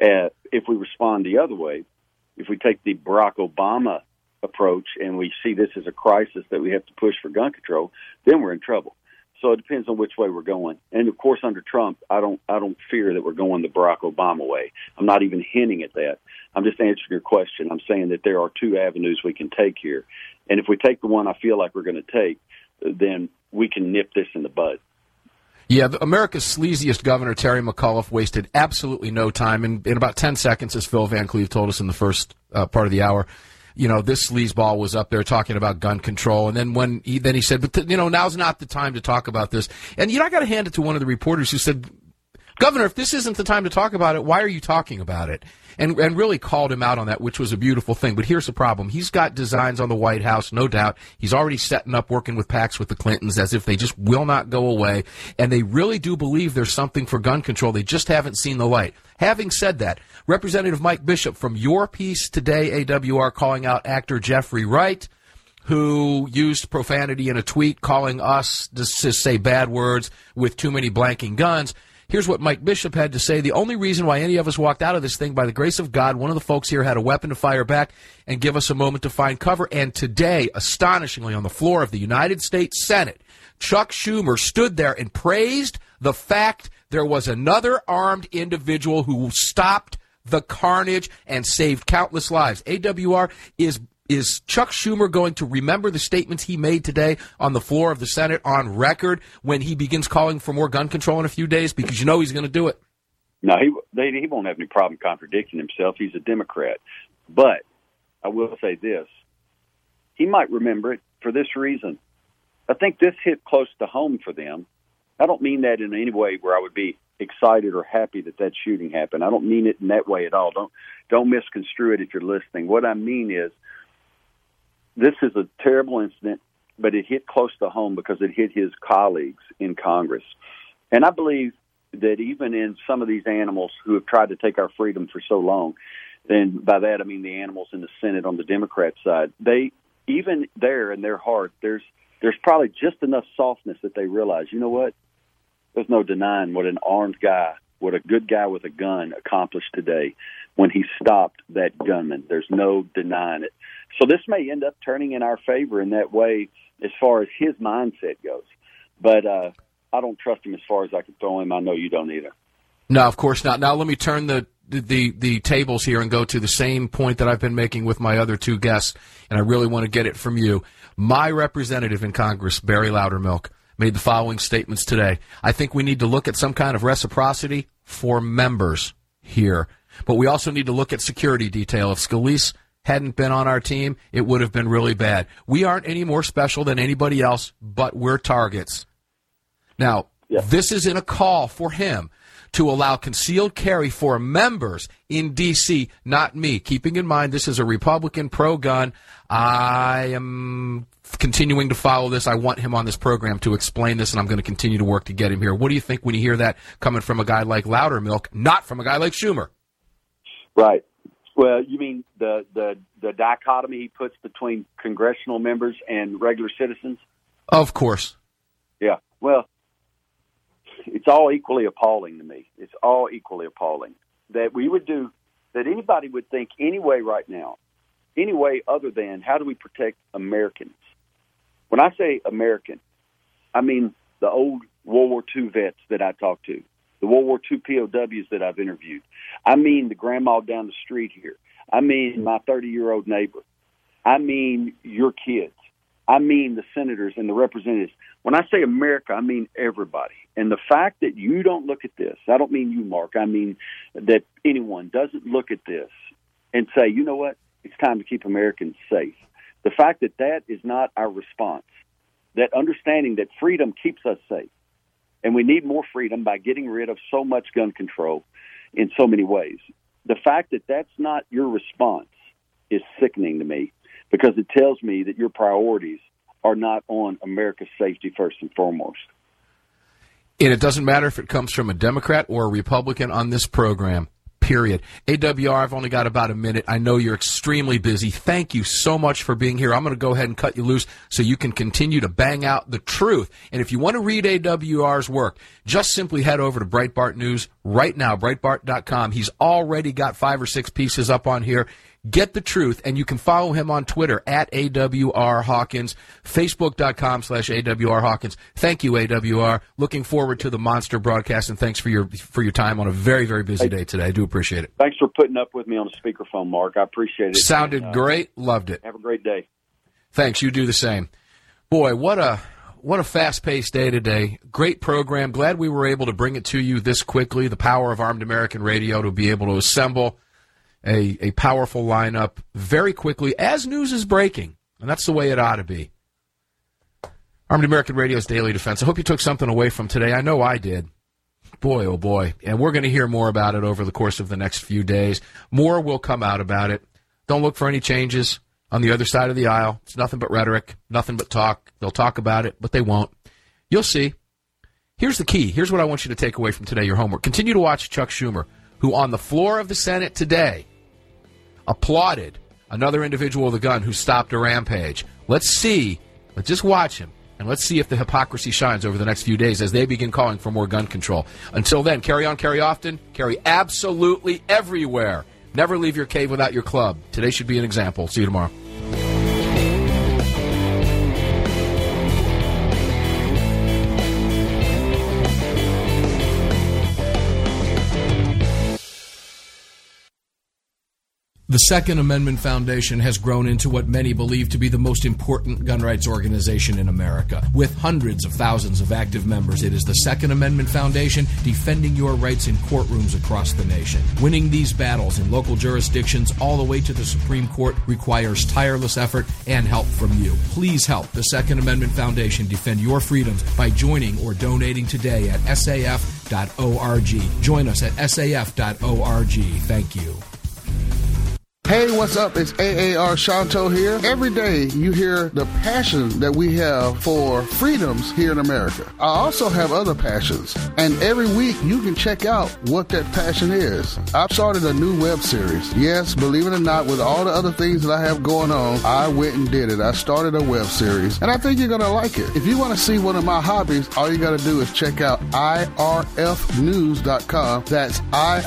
Speaker 10: If we respond the other way, if we take the Barack Obama approach and we see this as a crisis that we have to push for gun control, then we're in trouble. So it depends on which way we're going. And of course, under Trump, I don't fear that we're going the Barack Obama way. I'm not even hinting at that. I'm just answering your question. I'm saying that there are two avenues we can take here. And if we take the one I feel like we're going to take, then we can nip this in the bud.
Speaker 2: Yeah, America's sleaziest governor, Terry McAuliffe, wasted absolutely no time. In about 10 seconds, as Phil Van Cleve told us in the first part of the hour, this sleazeball was up there talking about gun control. And then he said, but now's not the time to talk about this. And, I got to hand it to one of the reporters who said, Governor, if this isn't the time to talk about it, why are you talking about it? And really called him out on that, which was a beautiful thing. But here's the problem. He's got designs on the White House, no doubt. He's already setting up working with PACs with the Clintons as if they just will not go away. And they really do believe there's something for gun control. They just haven't seen the light. Having said that, Representative Mike Bishop, from your piece today, AWR, calling out actor Jeffrey Wright, who used profanity in a tweet, calling us to say bad words with too many blanking guns. Here's what Mike Bishop had to say. The only reason why any of us walked out of this thing, by the grace of God, one of the folks here had a weapon to fire back and give us a moment to find cover. And today, astonishingly, on the floor of the United States Senate, Chuck Schumer stood there and praised the fact there was another armed individual who stopped the carnage and saved countless lives. AWR, is Chuck Schumer going to remember the statements he made today on the floor of the Senate on record when he begins calling for more gun control in a few days? Because he's going to do it.
Speaker 10: No, he won't have any problem contradicting himself. He's a Democrat. But I will say this. He might remember it for this reason. I think this hit close to home for them. I don't mean that in any way where I would be excited or happy that shooting happened. I don't mean it in that way at all. Don't misconstrue it if you're listening. What I mean is, this is a terrible incident, but it hit close to home because it hit his colleagues in Congress. And I believe that even in some of these animals who have tried to take our freedom for so long, and by that I mean the animals in the Senate on the Democrat side, they, even there in their heart, there's probably just enough softness that they realize, you know what? There's no denying what an armed guy, what a good guy with a gun accomplished today when he stopped that gunman. There's no denying it. So this may end up turning in our favor in that way as far as his mindset goes. But I don't trust him as far as I can throw him. I know you don't either.
Speaker 2: No, of course not. Now let me turn the tables here and go to the same point that I've been making with my other two guests, and I really want to get it from you. My representative in Congress, Barry Loudermilk, made the following statements today. I think we need to look at some kind of reciprocity for members here. But we also need to look at security detail. If Scalise hadn't been on our team, it would have been really bad. We aren't any more special than anybody else, but we're targets. Now, This is in a call for him to allow concealed carry for members in D.C., not me. Keeping in mind this is a Republican pro-gun, I am continuing to follow this. I want him on this program to explain this, and I'm going to continue to work to get him here. What do you think when you hear that coming from a guy like Loudermilk, not from a guy like Schumer?
Speaker 10: Right. Well, you mean the dichotomy he puts between congressional members and regular citizens?
Speaker 2: Of course.
Speaker 10: Yeah. Well, it's all equally appalling to me. It's all equally appalling that we would do, that anybody would think any way right now, any way other than how do we protect Americans? When I say American, I mean the old World War II vets that I talked to, the World War II POWs that I've interviewed. I mean the grandma down the street here. I mean my 30-year-old neighbor. I mean your kids. I mean the senators and the representatives. When I say America, I mean everybody. And the fact that you don't look at this, I don't mean you, Mark, I mean that anyone doesn't look at this and say, you know what, it's time to keep Americans safe. The fact that that is not our response, that understanding that freedom keeps us safe, and we need more freedom by getting rid of so much gun control in so many ways. The fact that that's not your response is sickening to me, because it tells me that your priorities are not on America's safety first and foremost.
Speaker 2: And it doesn't matter if it comes from a Democrat or a Republican on this program, period. AWR, I've only got about a minute. I know you're extremely busy. Thank you so much for being here. I'm going to go ahead and cut you loose so you can continue to bang out the truth. And if you want to read AWR's work, just simply head over to Breitbart News right now, Breitbart.com. He's already got 5 or 6 pieces up on here. Get the truth, and you can follow him on Twitter at AWR Hawkins, Facebook.com/AWR Hawkins. Thank you, AWR. Looking forward to the monster broadcast, and thanks for your time on a very, very busy day today. I do appreciate it.
Speaker 10: Thanks for putting up with me on the speakerphone, Mark. I appreciate it.
Speaker 2: Sounded great. Loved it.
Speaker 10: Have a great day.
Speaker 2: Thanks. You do the same. Boy, what a fast-paced day today. Great program. Glad we were able to bring it to you this quickly. The power of Armed American Radio to be able to assemble a powerful lineup very quickly as news is breaking, and that's the way it ought to be. Armed American Radio's Daily Defense. I hope you took something away from today. I know I did. Boy, oh boy. And we're going to hear more about it over the course of the next few days. More will come out about it. Don't look for any changes on the other side of the aisle. It's nothing but rhetoric, nothing but talk. They'll talk about it, but they won't. You'll see. Here's the key. Here's what I want you to take away from today, your homework. Continue to watch Chuck Schumer, who on the floor of the Senate today applauded another individual with a gun who stopped a rampage. Let's just watch him, and let's see if the hypocrisy shines over the next few days as they begin calling for more gun control. Until then, carry on, carry often, carry absolutely everywhere. Never leave your cave without your club. Today should be an example. See you tomorrow.
Speaker 6: The Second Amendment Foundation has grown into what many believe to be the most important gun rights organization in America. With hundreds of thousands of active members, it is the Second Amendment Foundation defending your rights in courtrooms across the nation. Winning these battles in local jurisdictions all the way to the Supreme Court requires tireless effort and help from you. Please help the Second Amendment Foundation defend your freedoms by joining or donating today at saf.org. Join us at saf.org. Thank you.
Speaker 11: Hey, what's up? It's AAR Shanto here. Every day you hear the passion that we have for freedoms here in America. I also have other passions, and every week you can check out what that passion is. I've started a new web series. Yes, believe it or not, with all the other things that I have going on, I went and did it. I started a web series, and I think you're going to like it. If you want to see one of my hobbies, all you got to do is check out irfnews.com. That's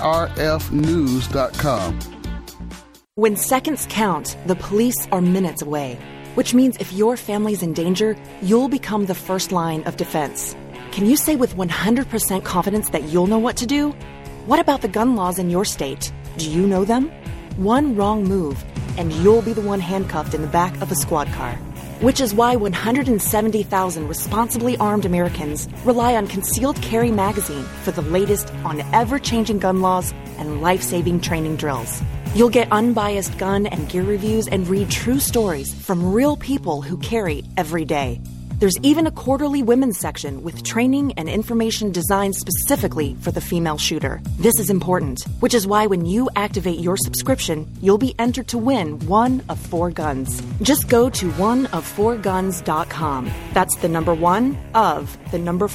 Speaker 11: irfnews.com.
Speaker 7: When seconds count, the police are minutes away, which means if your family's in danger, you'll become the first line of defense. Can you say with 100% confidence that you'll know what to do? What about the gun laws in your state? Do you know them? One wrong move, and you'll be the one handcuffed in the back of a squad car. Which is why 170,000 responsibly armed Americans rely on Concealed Carry Magazine for the latest on ever-changing gun laws and life-saving training drills. You'll get unbiased gun and gear reviews and read true stories from real people who carry every day. There's even a quarterly women's section with training and information designed specifically for the female shooter. This is important, which is why when you activate your subscription, you'll be entered to win one of 4 guns. Just go to oneof4guns.com. That's the number 1 of the number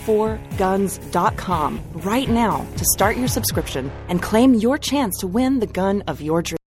Speaker 7: 4guns.com right now to start your subscription and claim your chance to win the gun of your dreams.